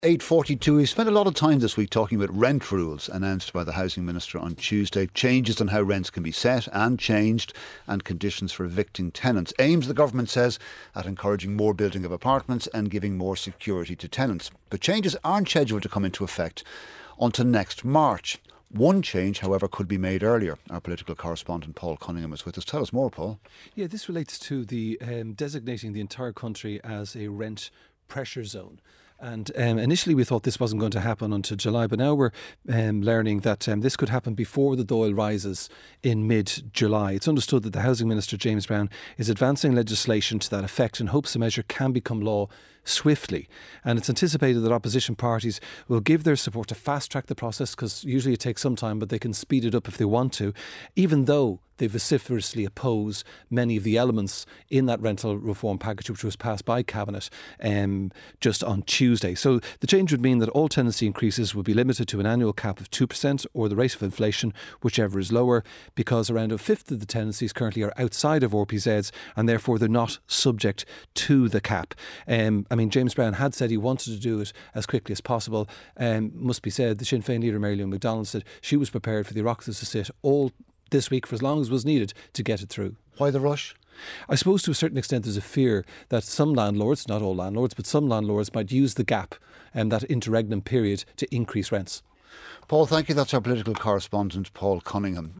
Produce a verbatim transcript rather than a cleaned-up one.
eight forty-two. We spent a lot of time this week talking about rent rules announced by the Housing Minister on Tuesday. Changes on how rents can be set and changed, and conditions for evicting tenants. Aims, the government says, at encouraging more building of apartments and giving more security to tenants. But changes aren't scheduled to come into effect until next March. One change, however, could be made earlier. Our political correspondent Paul Cunningham is with us. Tell us more, Paul. Yeah, this relates to the um, designating the entire country as a rent pressure zone. And um, initially we thought this wasn't going to happen until July, but now we're um, learning that um, this could happen before the Dáil rises in mid-July. It's understood that the Housing Minister, James Browne, is advancing legislation to that effect and hopes the measure can become law swiftly. And it's anticipated that opposition parties will give their support to fast-track the process, because usually it takes some time, but they can speed it up if they want to, even though they vociferously oppose many of the elements in that rental reform package which was passed by Cabinet um, just on Tuesday. So the change would mean that all tenancy increases would be limited to an annual cap of two percent or the rate of inflation, whichever is lower, because around a fifth of the tenancies currently are outside of R P Zs and therefore they're not subject to the cap. Um, I mean, James Browne had said he wanted to do it as quickly as possible. Um, must be said, the Sinn Féin leader Mary Lou McDonald said she was prepared for the Oireachtas to sit all this week for as long as was needed to get it through. Why the rush? I suppose to a certain extent there's a fear that some landlords, not all landlords, but some landlords might use the gap and that interregnum period to increase rents. Paul, thank you. That's our political correspondent, Paul Cunningham.